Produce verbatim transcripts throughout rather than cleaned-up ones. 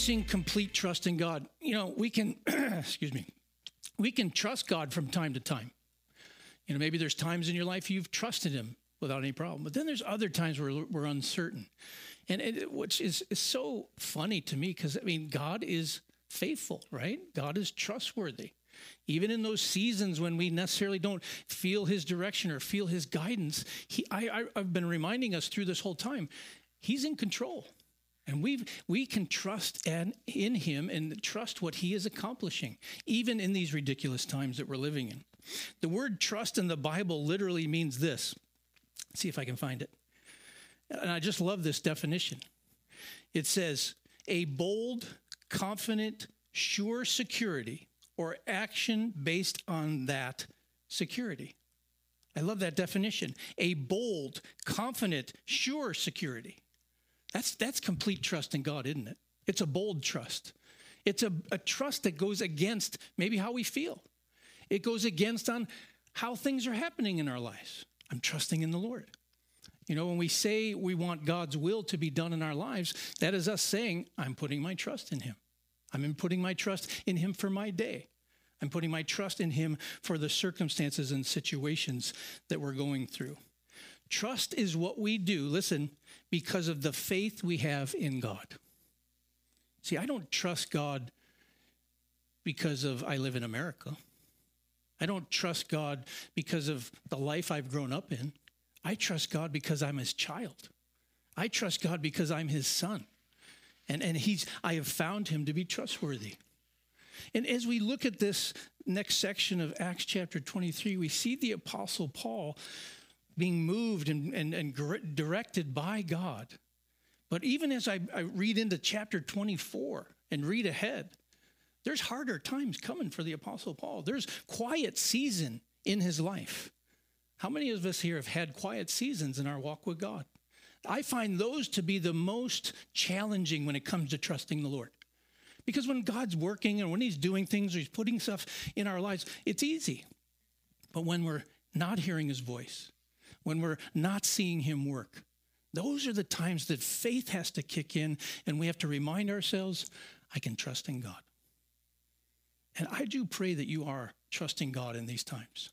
establishing complete trust in God. You know, we can, excuse me, we can trust God from time to time. You know, maybe there's times in your life you've trusted him without any problem, but then there's other times where we're uncertain. And it, which is, is so funny to me because, I mean, God is faithful, right? God is trustworthy. Even in those seasons when we necessarily don't feel his direction or feel his guidance, he, I, I, I've been reminding us through this whole time, he's in control. And we we can trust and in him and trust what he is accomplishing, even in these ridiculous times that we're living in. The word trust in the Bible literally means this. Let's see if I can find it. And I just love this definition. It says, a bold, confident, sure security or action based on that security. I love that definition. A bold, confident, sure security. That's that's complete trust in God, isn't it? It's a bold trust. It's a, a trust that goes against maybe how we feel. It goes against on how things are happening in our lives. I'm trusting in the Lord. You know, when we say we want God's will to be done in our lives, that is us saying, I'm putting my trust in him. I'm putting my trust in him for my day. I'm putting my trust in him for the circumstances and situations that we're going through. Trust is what we do, listen, because of the faith we have in God. See, I don't trust God because of I live in America. I don't trust God because of the life I've grown up in. I trust God because I'm his child. I trust God because I'm his son. And, and he's I have found him to be trustworthy. And as we look at this next section of Acts chapter twenty-three, we see the Apostle Paul being moved and, and, and directed by God. But even as I, I read into chapter twenty-four and read ahead, there's harder times coming for the Apostle Paul. There's quiet season in his life. How many of us here have had quiet seasons in our walk with God? I find those to be the most challenging when it comes to trusting the Lord. Because when God's working and when he's doing things or he's putting stuff in our lives, it's easy. But when we're not hearing his voice, when we're not seeing him work, those are the times that faith has to kick in and we have to remind ourselves, I can trust in God. And I do pray that you are trusting God in these times.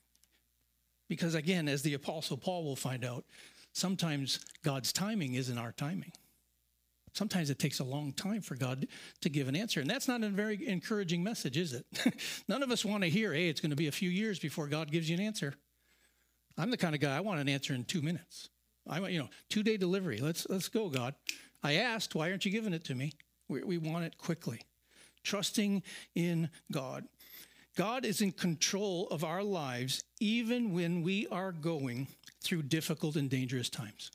Because again, as the Apostle Paul will find out, sometimes God's timing isn't our timing. Sometimes it takes a long time for God to give an answer. And that's not a very encouraging message, is it? None of us want to hear, hey, it's going to be a few years before God gives you an answer. I'm the kind of guy, I want an answer in two minutes. I want, you know, two-day delivery. Let's let's go, God. I asked, why aren't you giving it to me? We, we want it quickly. Trusting in God. God is in control of our lives even when we are going through difficult and dangerous times.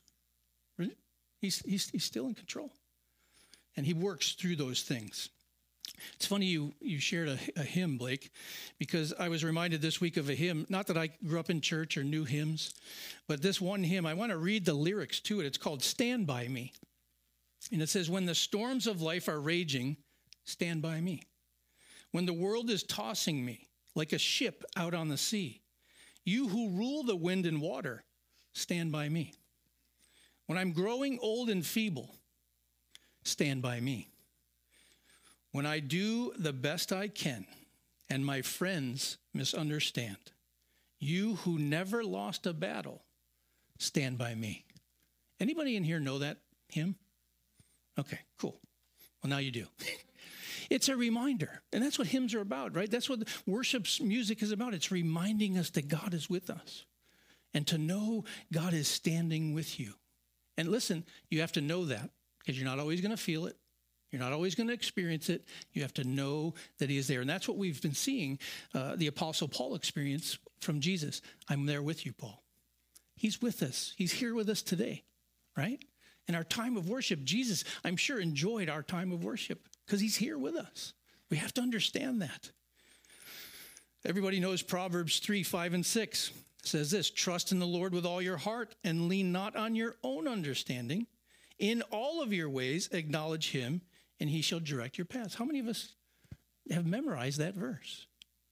He's, he's, he's still in control. And he works through those things. It's funny you, you shared a, a hymn, Blake, because I was reminded this week of a hymn. Not that I grew up in church or knew hymns, but this one hymn, I want to read the lyrics to it. It's called Stand By Me. And it says, when the storms of life are raging, stand by me. When the world is tossing me like a ship out on the sea, you who rule the wind and water, stand by me. When I'm growing old and feeble, stand by me. When I do the best I can and my friends misunderstand, you who never lost a battle, stand by me. Anybody in here know that hymn? Okay, cool. Well, now you do. It's a reminder. And that's what hymns are about, right? That's what worship music is about. It's reminding us that God is with us and to know God is standing with you. And listen, you have to know that because you're not always going to feel it. You're not always going to experience it. You have to know that he is there. And that's what we've been seeing uh, the Apostle Paul experience from Jesus. I'm there with you, Paul. He's with us. He's here with us today, right? In our time of worship, Jesus, I'm sure, enjoyed our time of worship because he's here with us. We have to understand that. Everybody knows Proverbs three, five, and six. It says this, trust in the Lord with all your heart and lean not on your own understanding. In all of your ways, acknowledge him and he shall direct your paths. How many of us have memorized that verse?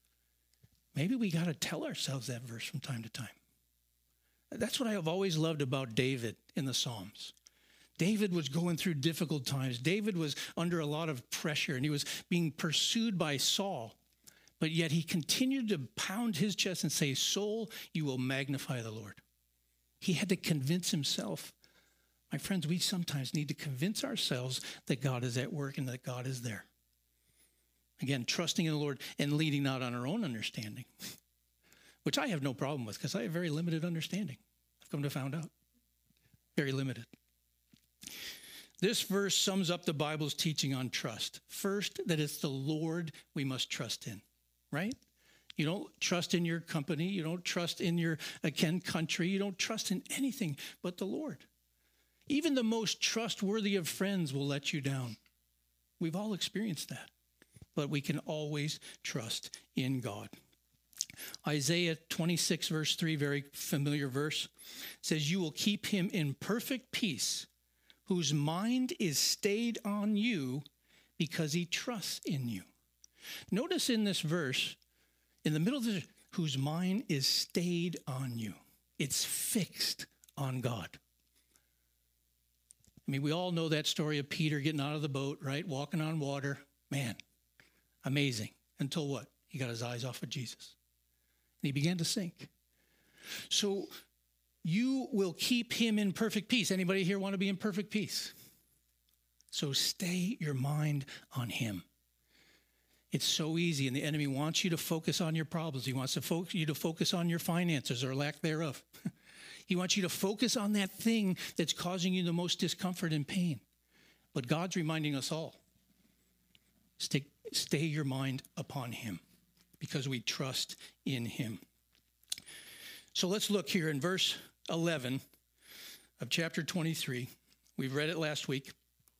Maybe we got to tell ourselves that verse from time to time. That's what I have always loved about David in the Psalms. David was going through difficult times. David was under a lot of pressure, and he was being pursued by Saul. But yet he continued to pound his chest and say, "Soul, you will magnify the Lord." He had to convince himself. My friends, we sometimes need to convince ourselves that God is at work and that God is there. Again, trusting in the Lord and leading not on our own understanding, which I have no problem with because I have very limited understanding. I've come to find out. Very limited. This verse sums up the Bible's teaching on trust. First, that it's the Lord we must trust in, right? You don't trust in your company. You don't trust in your, again, country. You don't trust in anything but the Lord. Even the most trustworthy of friends will let you down. We've all experienced that. But we can always trust in God. Isaiah twenty-six, verse three, very familiar verse, says, "You will keep him in perfect peace, whose mind is stayed on you because he trusts in you." Notice in this verse, in the middle of this, whose mind is stayed on you. It's fixed on God. I mean, we all know that story of Peter getting out of the boat, right? Walking on water. Man, amazing. Until what? He got his eyes off of Jesus. And he began to sink. So you will keep him in perfect peace. Anybody here want to be in perfect peace? So stay your mind on him. It's so easy, and the enemy wants you to focus on your problems. He wants to fo- you to focus on your finances or lack thereof. He wants you to focus on that thing that's causing you the most discomfort and pain. But God's reminding us all, stay, stay your mind upon him because we trust in him. So let's look here in verse eleven of chapter twenty-three. We've read it last week,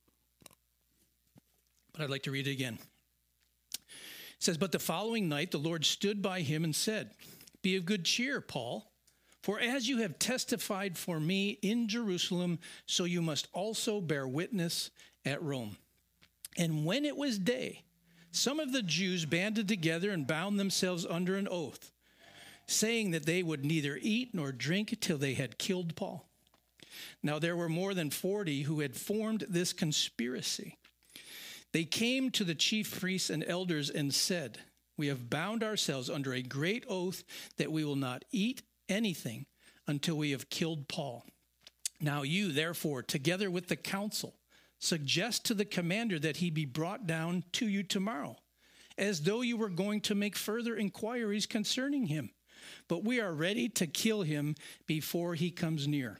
but I'd like to read it again. It says, "But the following night the Lord stood by him and said, 'Be of good cheer, Paul, for as you have testified for me in Jerusalem, so you must also bear witness at Rome.' And when it was day, some of the Jews banded together and bound themselves under an oath, saying that they would neither eat nor drink till they had killed Paul. Now there were more than forty who had formed this conspiracy. They came to the chief priests and elders and said, 'We have bound ourselves under a great oath that we will not eat anything until we have killed Paul. Now you, therefore, together with the council, suggest to the commander that he be brought down to you tomorrow, as though you were going to make further inquiries concerning him. But we are ready to kill him before he comes near.'"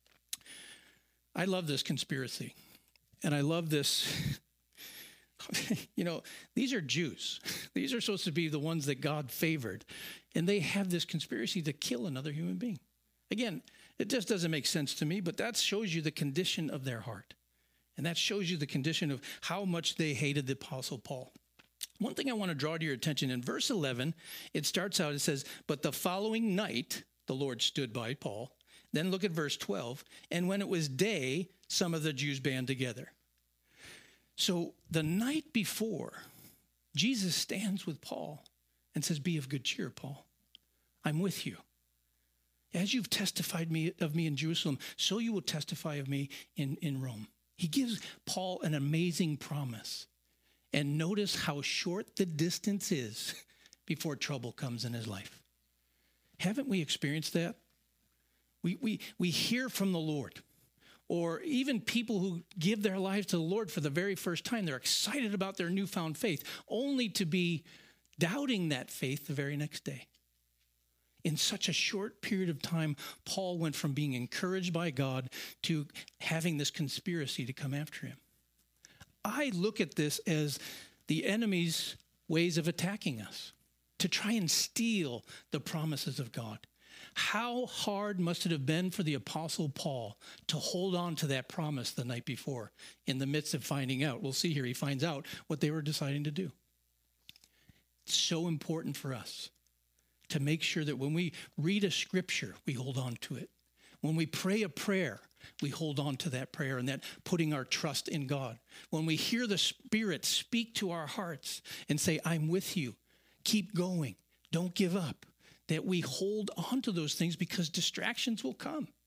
I love this conspiracy. And I love this. You know, these are Jews. These are supposed to be the ones that God favored. And they have this conspiracy to kill another human being. Again, it just doesn't make sense to me, but that shows you the condition of their heart. And that shows you the condition of how much they hated the Apostle Paul. One thing I want to draw to your attention, in verse eleven, it starts out, it says, "But the following night, the Lord stood by Paul." Then look at verse twelve. "And when it was day, some of the Jews band together." So the night before, Jesus stands with Paul and says, "Be of good cheer, Paul. I'm with you. As you've testified me, of me in Jerusalem, so you will testify of me in, in Rome." He gives Paul an amazing promise. And notice how short the distance is before trouble comes in his life. Haven't we experienced that? We, we, we hear from the Lord. Or even people who give their lives to the Lord for the very first time, they're excited about their newfound faith, only to be doubting that faith the very next day. In such a short period of time, Paul went from being encouraged by God to having this conspiracy to come after him. I look at this as the enemy's ways of attacking us, to try and steal the promises of God. How hard must it have been for the Apostle Paul to hold on to that promise the night before in the midst of finding out? We'll see here, he finds out what they were deciding to do. It's so important for us to make sure that when we read a scripture, we hold on to it. When we pray a prayer, we hold on to that prayer and that putting our trust in God. When we hear the Spirit speak to our hearts and say, "I'm with you, keep going, don't give up," that we hold on to those things because distractions will come.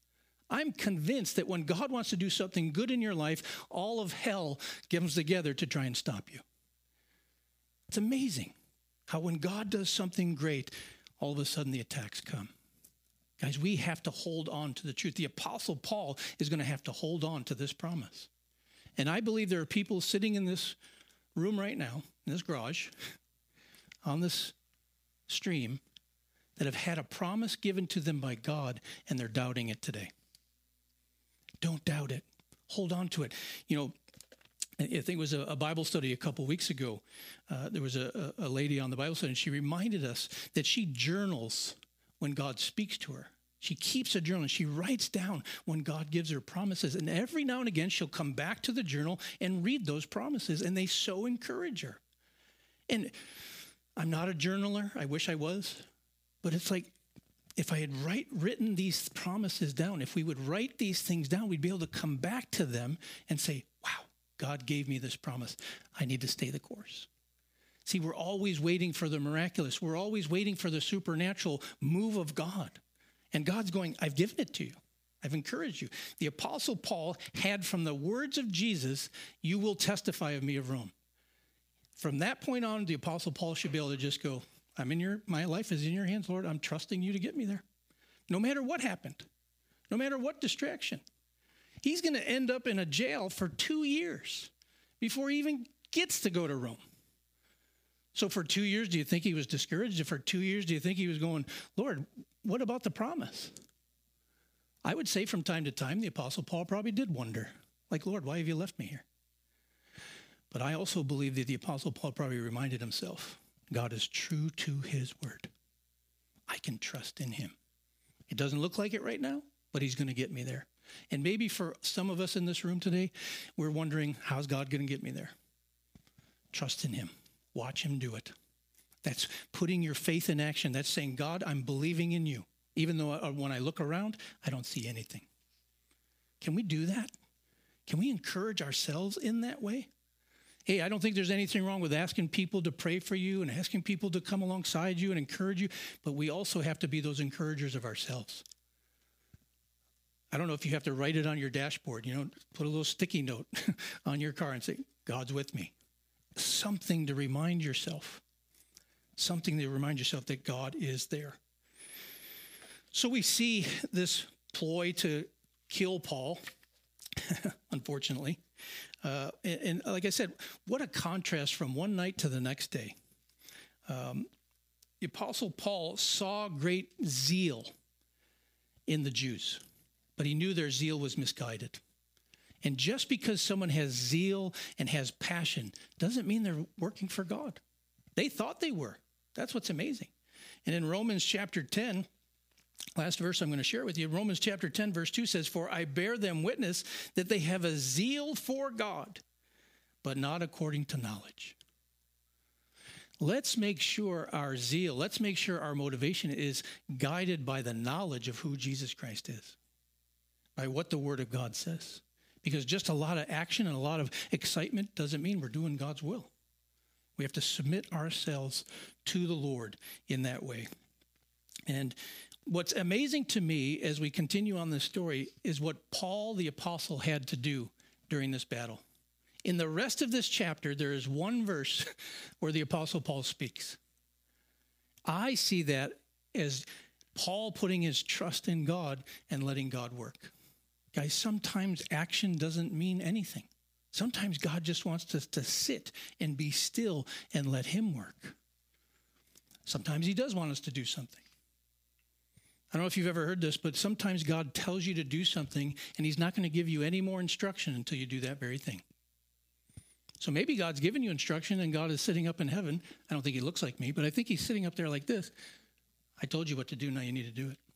I'm convinced that when God wants to do something good in your life, all of hell comes together to try and stop you. It's amazing how when God does something great, all of a sudden the attacks come. Guys, we have to hold on to the truth. The Apostle Paul is going to have to hold on to this promise. And I believe there are people sitting in this room right now, in this garage, on this stream, that have had a promise given to them by God, and they're doubting it today. Don't doubt it. Hold on to it. You know, I think it was a, a Bible study a couple weeks ago. Uh, there was a, a lady on the Bible study, and she reminded us that she journals when God speaks to her. She keeps a journal, and she writes down when God gives her promises. And every now and again, she'll come back to the journal and read those promises, and they so encourage her. And I'm not a journaler. I wish I was. But it's like, if I had write, written these promises down, if we would write these things down, we'd be able to come back to them and say, wow, God gave me this promise. I need to stay the course. See, we're always waiting for the miraculous. We're always waiting for the supernatural move of God. And God's going, I've given it to you. I've encouraged you. The Apostle Paul had from the words of Jesus, you will testify of me of Rome. From that point on, the Apostle Paul should be able to just go, I'm in your, my life is in your hands, Lord. I'm trusting you to get me there. No matter what happened, no matter what distraction. He's going to end up in a jail for two years before he even gets to go to Rome. So for two years, do you think he was discouraged? For two years, do you think he was going, Lord, what about the promise? I would say from time to time, the Apostle Paul probably did wonder, like, Lord, why have you left me here? But I also believe that the Apostle Paul probably reminded himself, God is true to his word. I can trust in him. It doesn't look like it right now, but he's going to get me there. And maybe for some of us in this room today, we're wondering, how's God going to get me there? Trust in him. Watch him do it. That's putting your faith in action. That's saying, God, I'm believing in you. Even though when I look around, I don't see anything. Can we do that? Can we encourage ourselves in that way? Hey, I don't think there's anything wrong with asking people to pray for you and asking people to come alongside you and encourage you, but we also have to be those encouragers of ourselves. I don't know if you have to write it on your dashboard, you know, put a little sticky note on your car and say, God's with me. Something to remind yourself, something to remind yourself that God is there. So we see this ploy to kill Paul, unfortunately. Uh, and, and like I said, what a contrast from one night to the next day. Um, the Apostle Paul saw great zeal in the Jews, but he knew their zeal was misguided. And just because someone has zeal and has passion doesn't mean they're working for God. They thought they were. That's what's amazing. And in Romans chapter ten, last verse I'm going to share with you, Romans chapter ten, verse two says, for I bear them witness that they have a zeal for God, but not according to knowledge. Let's make sure our zeal, let's make sure our motivation is guided by the knowledge of who Jesus Christ is, by what the Word of God says. Because just a lot of action and a lot of excitement doesn't mean we're doing God's will. We have to submit ourselves to the Lord in that way. And what's amazing to me as we continue on this story is what Paul the apostle had to do during this battle. In the rest of this chapter, there is one verse where the apostle Paul speaks. I see that as Paul putting his trust in God and letting God work. Guys, sometimes action doesn't mean anything. Sometimes God just wants us to sit and be still and let him work. Sometimes he does want us to do something. I don't know if you've ever heard this, but sometimes God tells you to do something and he's not going to give you any more instruction until you do that very thing. So maybe God's given you instruction and God is sitting up in heaven. I don't think he looks like me, but I think he's sitting up there like this. I told you what to do, now you need to do it.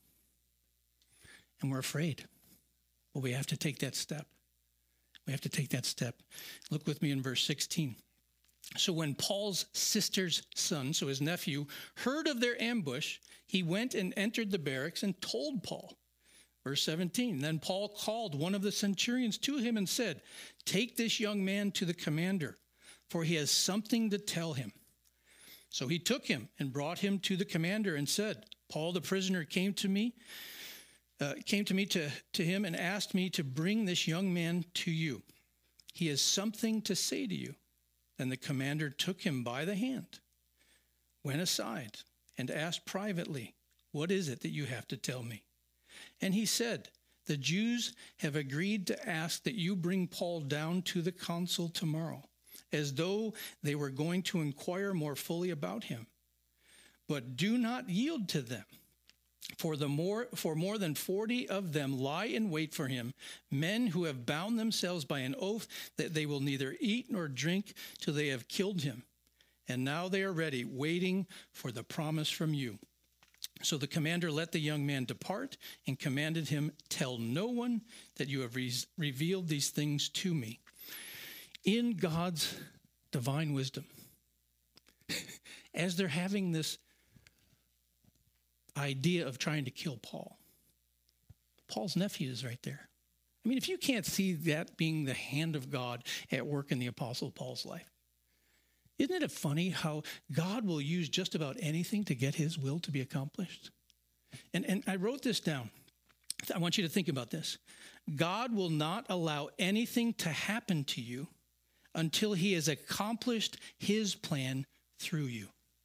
And we're afraid. But we have to take that step. We have to take that step. Look with me in verse sixteen. So when Paul's sister's son, so his nephew, heard of their ambush, he went and entered the barracks and told Paul. Verse seventeen, then Paul called one of the centurions to him and said, take this young man to the commander, for he has something to tell him. So he took him and brought him to the commander and said, Paul the prisoner came to me uh, came to me to, to him and asked me to bring this young man to you. He has something to say to you. Then the commander took him by the hand, went aside, and asked privately, what is it that you have to tell me? And he said, the Jews have agreed to ask that you bring Paul down to the council tomorrow, as though they were going to inquire more fully about him. But do not yield to them, for the more for more than forty of them lie in wait for him, men who have bound themselves by an oath that they will neither eat nor drink till they have killed him. And now they are ready, waiting for the promise from you. So the commander let the young man depart and commanded him, tell no one that you have re- revealed these things to me. In God's divine wisdom, as they're having this idea of trying to kill Paul, Paul's nephew is right there. I mean, if you can't see that being the hand of God at work in the Apostle Paul's life, isn't it funny how God will use just about anything to get his will to be accomplished? And, and I wrote this down. I want you to think about this. God will not allow anything to happen to you until he has accomplished his plan through you.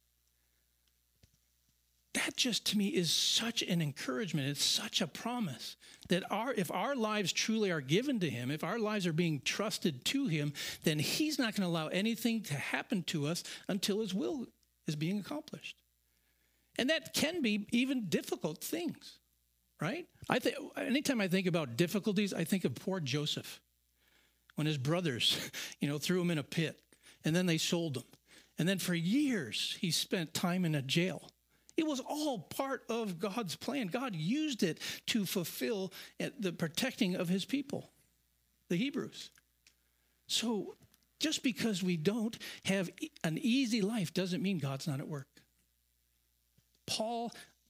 That just to me is such an encouragement. It's such a promise that our, if our lives truly are given to him, if our lives are being trusted to him, then he's not going to allow anything to happen to us until his will is being accomplished. And that can be even difficult things, right? I think anytime I think about difficulties, I think of poor Joseph when his brothers, you know, threw him in a pit and then they sold him. And then for years, he spent time in a jail. It was all part of God's plan. God used it to fulfill the protecting of his people, the Hebrews. So just because we don't have an easy life doesn't mean God's not at work. Paul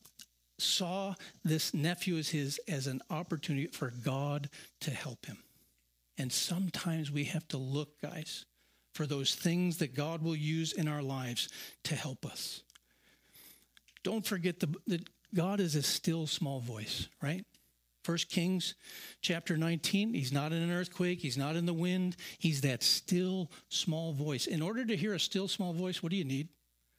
saw this nephew as his as an opportunity for God to help him. And sometimes we have to look, guys, for those things that God will use in our lives to help us. Don't forget the, that God is a still small voice, right? First Kings chapter nineteen, he's not in an earthquake. He's not in the wind. He's that still small voice. In order to hear a still small voice, what do you need?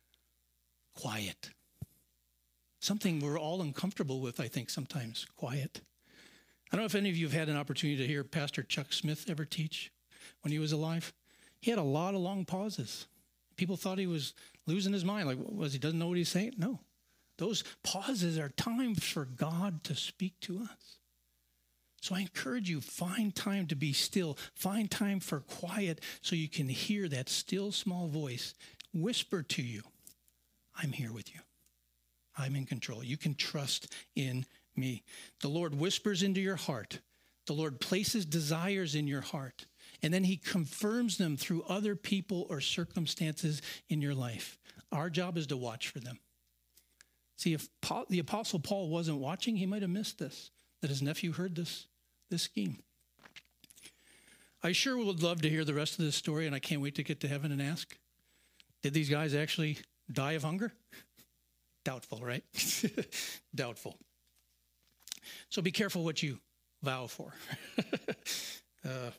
Quiet. Something we're all uncomfortable with, I think, sometimes. Quiet. I don't know if any of you have had an opportunity to hear Pastor Chuck Smith ever teach when he was alive. He had a lot of long pauses. People thought he was losing his mind. Like, was he doesn't know what he's saying? No. Those pauses are times for God to speak to us. So I encourage you, find time to be still. Find time for quiet so you can hear that still small voice whisper to you, I'm here with you. I'm in control. You can trust in me. The Lord whispers into your heart. The Lord places desires in your heart. And then he confirms them through other people or circumstances in your life. Our job is to watch for them. See, if Paul, the Apostle Paul wasn't watching, he might have missed this, that his nephew heard this, this scheme. I sure would love to hear the rest of this story, and I can't wait to get to heaven and ask, did these guys actually die of hunger? Doubtful, right? Doubtful. So be careful what you vow for. uh,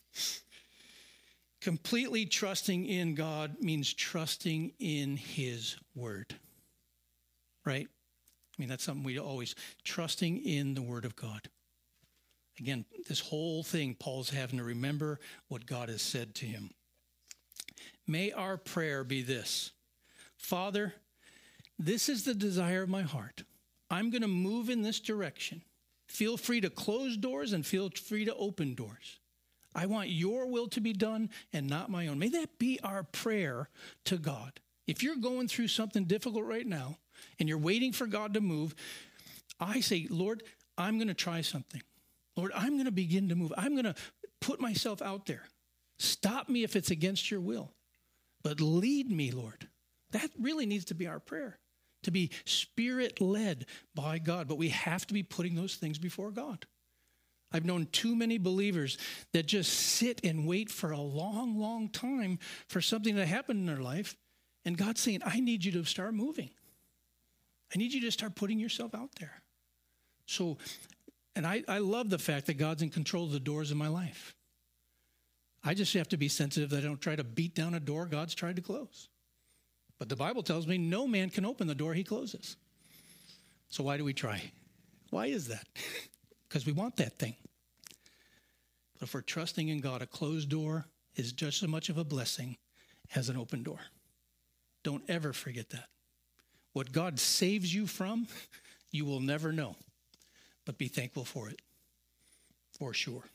completely trusting in God means trusting in his word. Right? I mean, that's something we always, trusting in the word of God. Again, this whole thing, Paul's having to remember what God has said to him. May our prayer be this: Father, this is the desire of my heart. I'm going to move in this direction. Feel free to close doors and feel free to open doors. I want your will to be done and not my own. May that be our prayer to God. If you're going through something difficult right now, and you're waiting for God to move, I say, Lord, I'm going to try something. Lord, I'm going to begin to move. I'm going to put myself out there. Stop me if it's against your will, but lead me, Lord. That really needs to be our prayer, to be spirit-led by God. But we have to be putting those things before God. I've known too many believers that just sit and wait for a long, long time for something to happen in their life. And God's saying, I need you to start moving. I need you to start putting yourself out there. So And I, I love the fact that God's in control of the doors in my life. I just have to be sensitive that I don't try to beat down a door God's tried to close. But the Bible tells me no man can open the door he closes. So why do we try? Why is that? Because we want that thing. But if we're trusting in God, a closed door is just as much of a blessing as an open door. Don't ever forget that. What God saves you from, you will never know. But be thankful for it, for sure.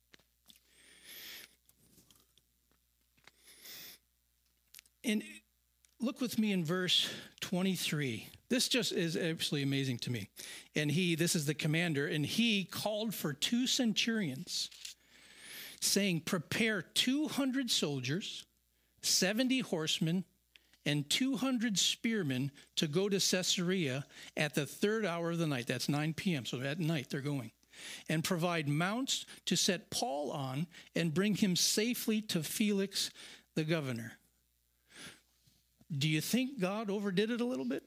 And look with me in verse twenty-three. This just is absolutely amazing to me. And he, this is the commander, and he called for two centurions, saying, prepare two hundred soldiers, seventy horsemen, and two hundred spearmen to go to Caesarea at the third hour of the night. That's nine p.m., so at night they're going. And provide mounts to set Paul on and bring him safely to Felix the governor. Do you think God overdid it a little bit?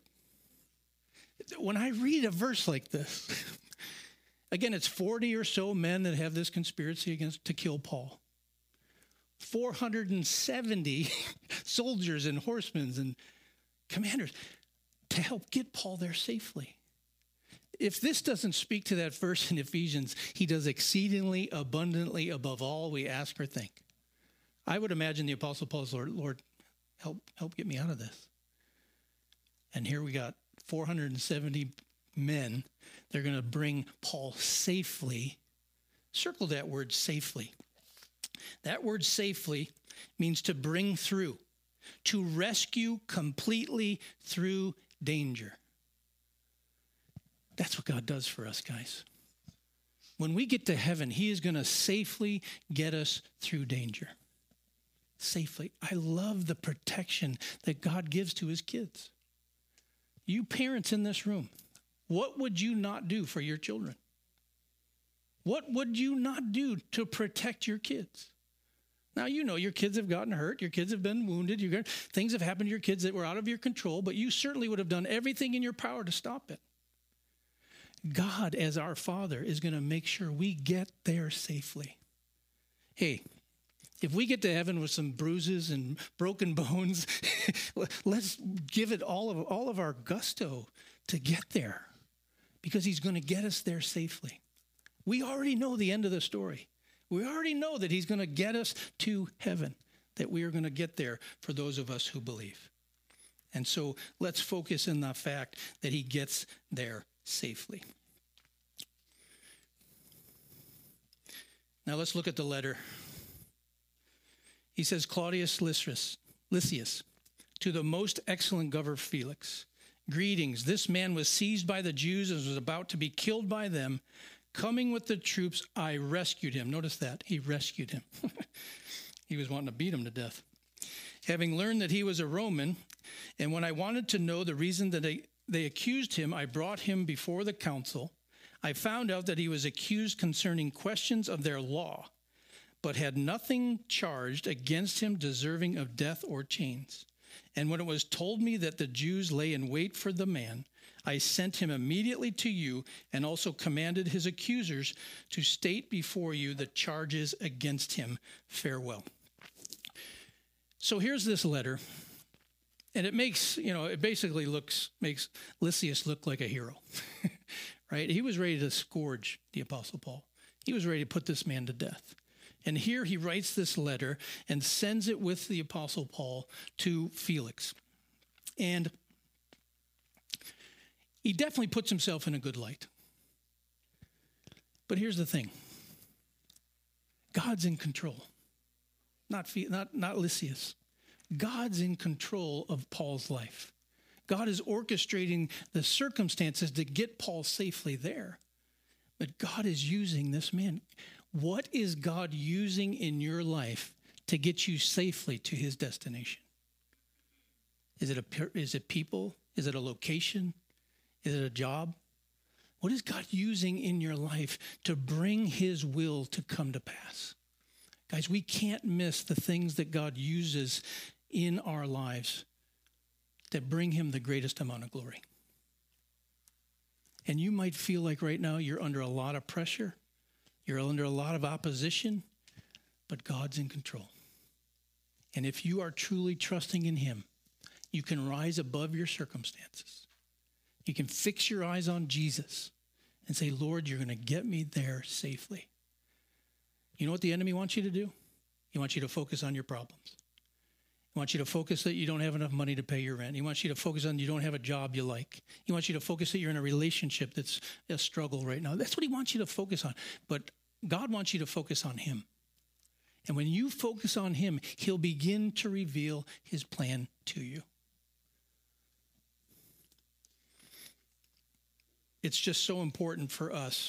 When I read a verse like this, again, it's forty or so men that have this conspiracy against to kill Paul. four hundred seventy soldiers and horsemen and commanders to help get Paul there safely. If this doesn't speak to that verse in Ephesians, he does exceedingly abundantly above all we ask or think. I would imagine the Apostle Paul's Lord, Lord, help, help get me out of this. And here we got four hundred seventy men. They're going to bring Paul safely. Circle that word safely. That word safely means to bring through, to rescue completely through danger. That's what God does for us, guys. When we get to heaven, he is going to safely get us through danger. Safely. I love the protection that God gives to his kids. You parents in this room, what would you not do for your children? What would you not do to protect your kids? Now, you know your kids have gotten hurt. Your kids have been wounded. You got, things have happened to your kids that were out of your control, but you certainly would have done everything in your power to stop it. God, as our Father, is going to make sure we get there safely. Hey, if we get to heaven with some bruises and broken bones, let's give it all of, all of our gusto to get there, because he's going to get us there safely. We already know the end of the story. We already know that he's going to get us to heaven, that we are going to get there for those of us who believe. And so let's focus in the fact that he gets there safely. Now let's look at the letter. He says, Claudius Lysias, Lysias, to the most excellent governor Felix, greetings. This man was seized by the Jews and was about to be killed by them. Coming with the troops, I rescued him. Notice that. He rescued him. He was wanting to beat him to death. Having learned that he was a Roman, and when I wanted to know the reason that they, they accused him, I brought him before the council. I found out that he was accused concerning questions of their law, but had nothing charged against him deserving of death or chains. And when it was told me that the Jews lay in wait for the man, I sent him immediately to you and also commanded his accusers to state before you the charges against him. Farewell. So here's this letter, and it makes, you know, it basically looks, makes Lysias look like a hero, right? He was ready to scourge the Apostle Paul. He was ready to put this man to death. And here he writes this letter and sends it with the Apostle Paul to Felix. And he definitely puts himself in a good light. But here's the thing. God's in control. Not, not, not Lysias. God's in control of Paul's life. God is orchestrating the circumstances to get Paul safely there. But God is using this man. What is God using in your life to get you safely to his destination? Is it a, is it people? Is it a location? Is it a job? What is God using in your life to bring his will to come to pass? Guys, we can't miss the things that God uses in our lives that bring him the greatest amount of glory. And you might feel like right now you're under a lot of pressure. You're under a lot of opposition, but God's in control. And if you are truly trusting in him, you can rise above your circumstances. You can fix your eyes on Jesus and say, Lord, you're going to get me there safely. You know what the enemy wants you to do? He wants you to focus on your problems. He wants you to focus that you don't have enough money to pay your rent. He wants you to focus on you don't have a job you like. He wants you to focus that you're in a relationship that's a struggle right now. That's what he wants you to focus on. But God wants you to focus on him. And when you focus on him, he'll begin to reveal his plan to you. It's just so important for us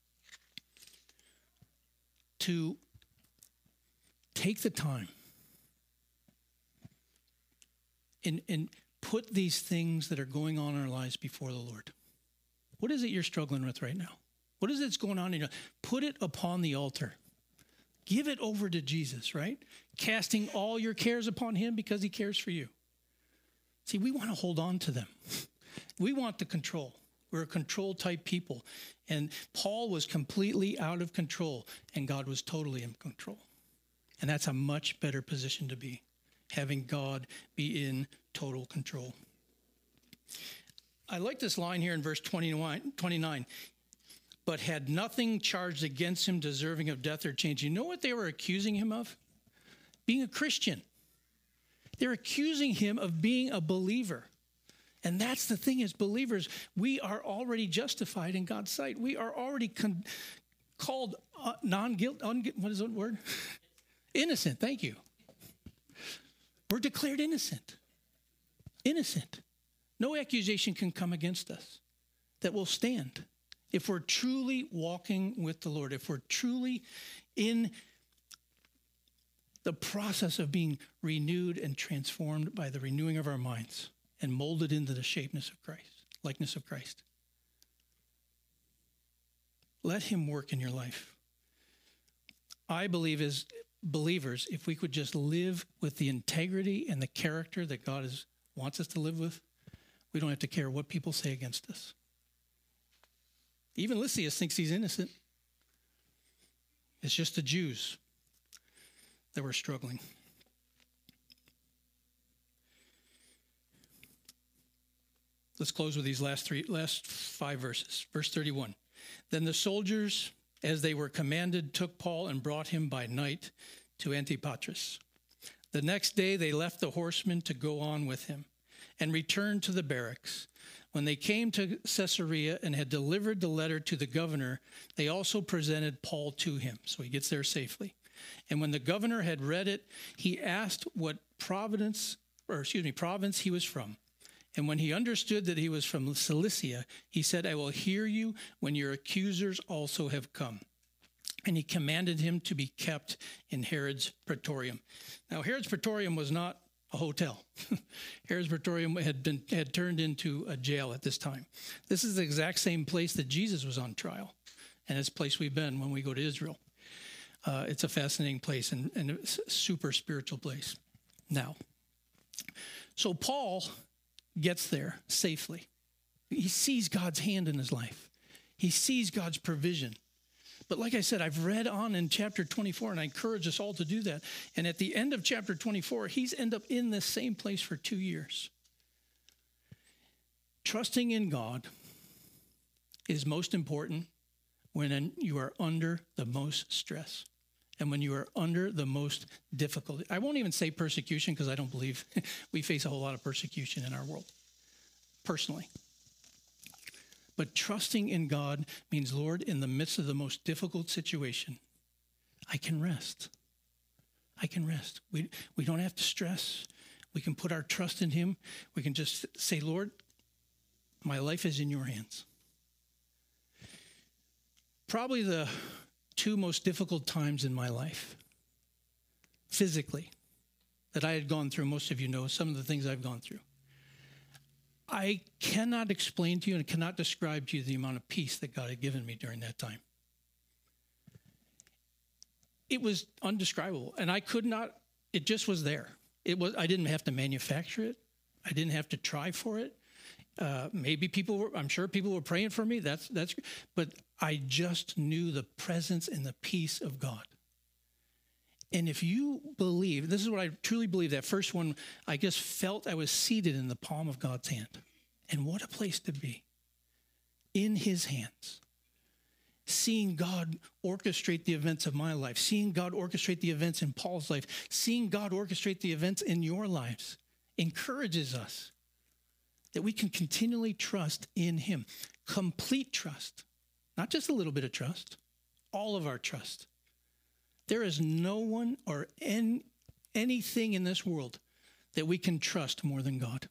to take the time and, and put these things that are going on in our lives before the Lord. What is it you're struggling with right now? What is it that's going on in your life? Put it upon the altar. Give it over to Jesus, right? Casting all your cares upon him because he cares for you. See, we want to hold on to them. We want the control. We're a control type people. And Paul was completely out of control, and God was totally in control. And that's a much better position to be, having God be in total control. I like this line here in verse twenty-nine. But had nothing charged against him deserving of death or change. You know what they were accusing him of? Being a Christian. They're accusing him of being a believer. And that's the thing, as believers, we are already justified in God's sight. We are already con- called uh, non-guilt, un- what is that word? Innocent, thank you. We're declared innocent. Innocent. No accusation can come against us that will stand. If we're truly walking with the Lord, if we're truly in the process of being renewed and transformed by the renewing of our minds and molded into the shapeness of Christ, likeness of Christ. Let him work in your life. I believe as believers, if we could just live with the integrity and the character that God is, wants us to live with, we don't have to care what people say against us. Even Lysias thinks he's innocent. It's just the Jews that were struggling. Let's close with these last three, last five verses. Verse thirty-one. Then the soldiers, as they were commanded, took Paul and brought him by night to Antipatris. The next day they left the horsemen to go on with him and returned to the barracks. When they came to Caesarea and had delivered the letter to the governor, they also presented Paul to him. So he gets there safely. And when the governor had read it, he asked what province, or excuse me, province he was from. And when he understood that he was from Cilicia, he said, I will hear you when your accusers also have come. And he commanded him to be kept in Herod's praetorium. Now, Herod's praetorium was not a hotel. Herod's praetorium had been had turned into a jail at this time. This is the exact same place that Jesus was on trial, and it's a place we've been when we go to Israel. Uh, it's a fascinating place and, and a super spiritual place. Now, so Paul gets there safely. He sees God's hand in his life. He sees God's provision. But like I said, I've read on in chapter twenty-four, and I encourage us all to do that. And at the end of chapter twenty-four, he's end up in this same place for two years. Trusting in God is most important when you are under the most stress and when you are under the most difficulty. I won't even say persecution because I don't believe we face a whole lot of persecution in our world, personally. But trusting in God means, Lord, in the midst of the most difficult situation, I can rest. I can rest. We, we don't have to stress. We can put our trust in him. We can just say, Lord, my life is in your hands. Probably the two most difficult times in my life, physically, that I had gone through, most of you know some of the things I've gone through. I cannot explain to you and cannot describe to you the amount of peace that God had given me during that time. It was undescribable, and I could not, it just was there. It was, I didn't have to manufacture it. I didn't have to try for it. Uh, maybe people were, I'm sure people were praying for me. That's, that's, but I just knew the presence and the peace of God. And if you believe, this is what I truly believe, that first one, I just felt I was seated in the palm of God's hand. And what a place to be, in his hands. Seeing God orchestrate the events of my life, seeing God orchestrate the events in Paul's life, seeing God orchestrate the events in your lives encourages us that we can continually trust in him. Complete trust, not just a little bit of trust, all of our trust. There is no one or any, anything in this world that we can trust more than God.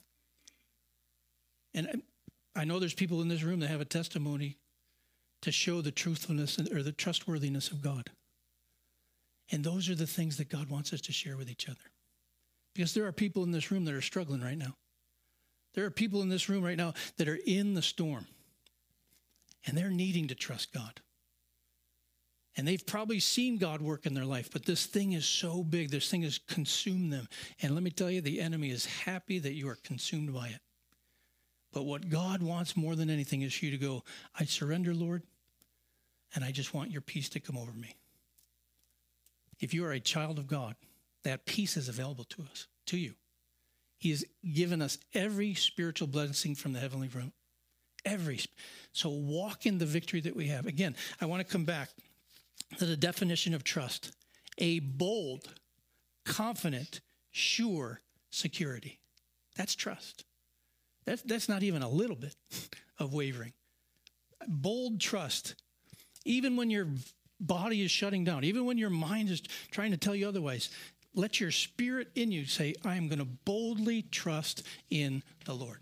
And I know there's people in this room that have a testimony to show the truthfulness or the trustworthiness of God. And those are the things that God wants us to share with each other. Because there are people in this room that are struggling right now. There are people in this room right now that are in the storm. And they're needing to trust God. And they've probably seen God work in their life, but this thing is so big. This thing has consumed them. And let me tell you, the enemy is happy that you are consumed by it. But what God wants more than anything is for you to go, I surrender, Lord, and I just want your peace to come over me. If you are a child of God, that peace is available to us, to you. He has given us every spiritual blessing from the heavenly realm. Every. So walk in the victory that we have. Again, I want to come back to the definition of trust. A bold, confident, sure security. That's trust. That's, that's not even a little bit of wavering. Bold trust. Even when your body is shutting down, even when your mind is trying to tell you otherwise, let your spirit in you say, I am going to boldly trust in the Lord.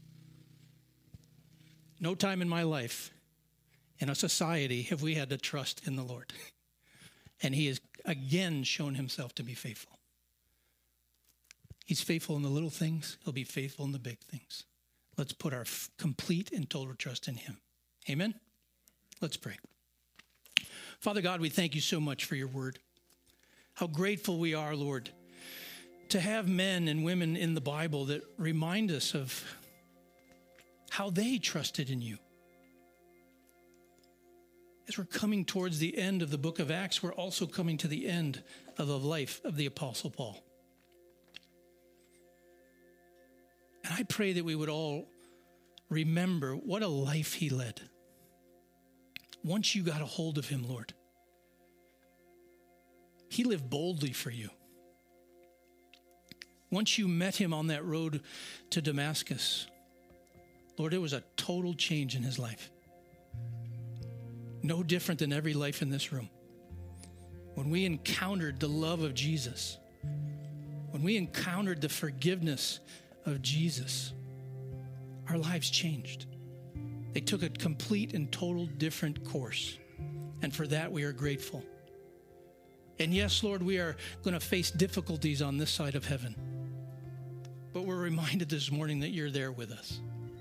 No time in my life, in a society, have we had to trust in the Lord. And he has again shown himself to be faithful. He's faithful in the little things. He'll be faithful in the big things. Let's put our f- complete and total trust in him. Amen? Let's pray. Father God, we thank you so much for your word. How grateful we are, Lord, to have men and women in the Bible that remind us of how they trusted in you. As we're coming towards the end of the book of Acts, we're also coming to the end of the life of the Apostle Paul. And I pray that we would all remember what a life he led. Once you got a hold of him, Lord, he lived boldly for you. Once you met him on that road to Damascus, Lord, it was a total change in his life. No different than every life in this room. When we encountered the love of Jesus, when we encountered the forgiveness of Jesus, our lives changed. They took a complete and total different course. And for that, we are grateful. And yes, Lord, we are going to face difficulties on this side of heaven. But we're reminded this morning that you're there with us.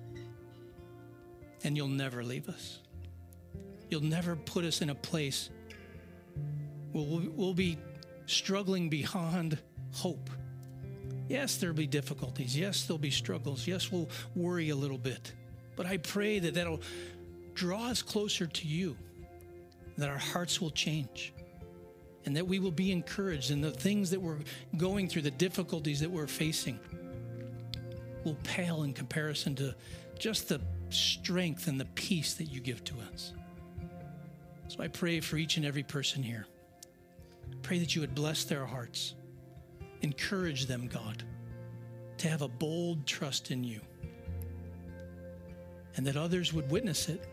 And you'll never leave us. You'll never put us in a place where we'll, we'll be struggling beyond hope. Yes, there'll be difficulties. Yes, there'll be struggles. Yes, we'll worry a little bit. But I pray that that'll draw us closer to you, that our hearts will change, and that we will be encouraged, and the things that we're going through, the difficulties that we're facing, will pale in comparison to just the strength and the peace that you give to us. So I pray for each and every person here. Pray that you would bless their hearts. Encourage them, God, to have a bold trust in you, and that others would witness it.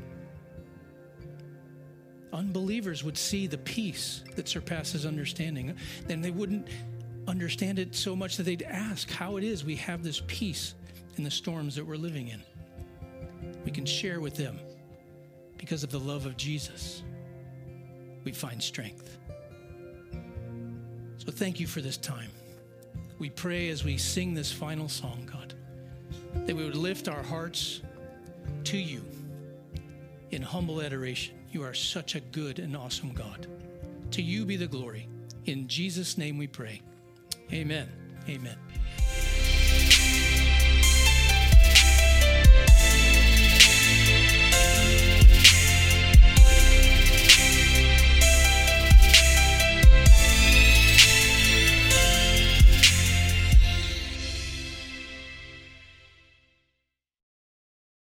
Unbelievers would see the peace that surpasses understanding. Then they wouldn't understand it so much that they'd ask how it is we have this peace in the storms that we're living in. We can share with them because of the love of Jesus. We find strength. So thank you for this time. We pray as we sing this final song, God, that we would lift our hearts to you in humble adoration. You are such a good and awesome God. To you be the glory. In Jesus' name we pray. Amen. Amen.